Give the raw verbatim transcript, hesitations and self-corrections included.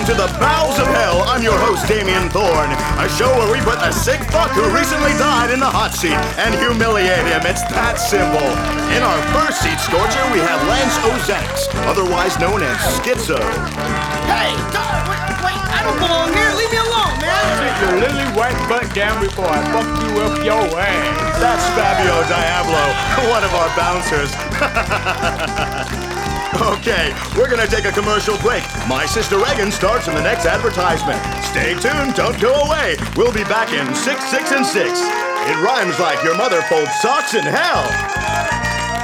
to the Bowels of Hell. I'm your host, Damien Thorne. A show where we put the sick fuck who recently died in the hot seat and humiliate him. It's that simple. In our first seat scorcher, we have Lance Ozanks, otherwise known as Schizo. Hey, wait, wait, I don't belong here. Leave me alone, man. Sit your lily white butt down before I fuck you up your ass. That's Fabio Diablo, one of our bouncers. Okay, we're gonna take a commercial break. My Sister Reagan starts in the next advertisement. Stay tuned, don't go away. We'll be back in six, six, and six. It rhymes like your mother folds socks in hell.